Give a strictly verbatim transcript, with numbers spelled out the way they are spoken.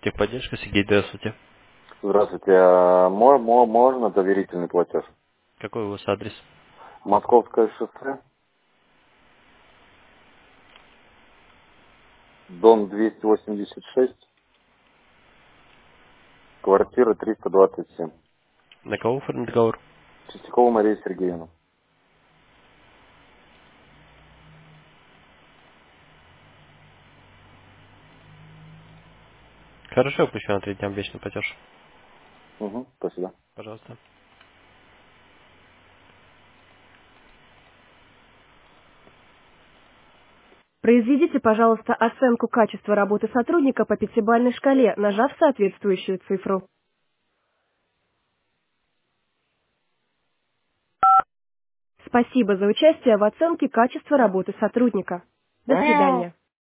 Техподдержка, Сергей, здравствуйте. Здравствуйте. А мо- мо- можно доверительный платеж? Какой у вас адрес? Московское шоссе, дом двести восемьдесят шесть, квартира триста двадцать семь. На кого оформлен договор? Чистякова Мария Сергеевна. Хорошо, пущу на три дня обещанный платеж. Угу, спасибо. Пожалуйста. Произведите, пожалуйста, оценку качества работы сотрудника по пятибалльной шкале, нажав соответствующую цифру. Спасибо за участие в оценке качества работы сотрудника. До свидания.